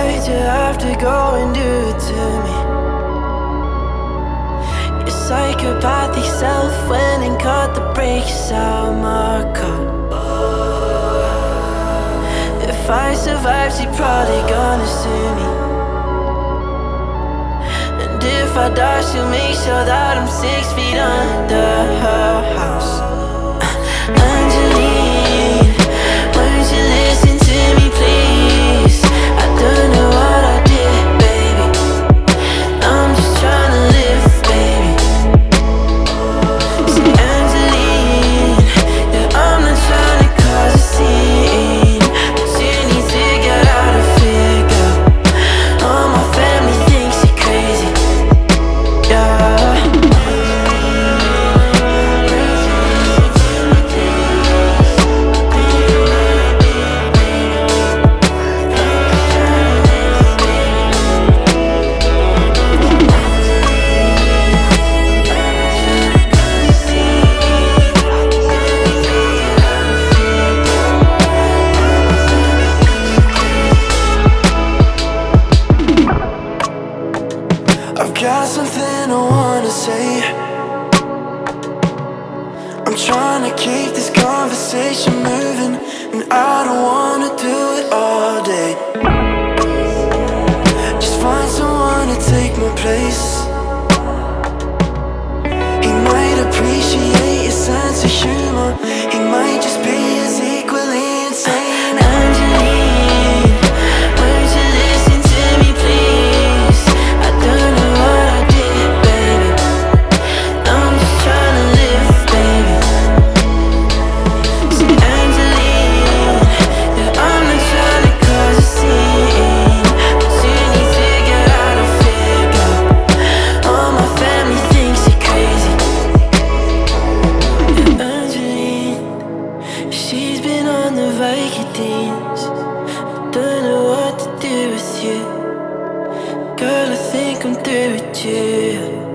Why'd you have to go and do it to me? Your psychopathic self went and cut the brakes out my car. If I survive, she probably gonna sue me. And if I die, she'll make sure that I'm 6 feet under her house. Angeline, won't you listen to me, please? I don't know what I did, baby. I'm just trying to live, baby. See, Angeline, yeah, I'm not trying to cause a scene, but you need to get out of here, girl. All my family thinks you're crazy, yeah. I've got something I wanna say. I'm trying to keep this conversation moving, and I don't wanna do it all day. Just find someone to take my place. He might appreciate your sense of humor. He might just be as equally insane. Angeline, won't you listen to me, please? I don't know what I did, baby. I'm just trying to live, baby. See, Angeline, yeah, I'm not trying to cause a scene, but you need to get out of here, girl. All my family thinks you're crazy. Yeah, Angeline, she's been on the Vicodins. Don't know what to do with you, girl. I think I'm through with you.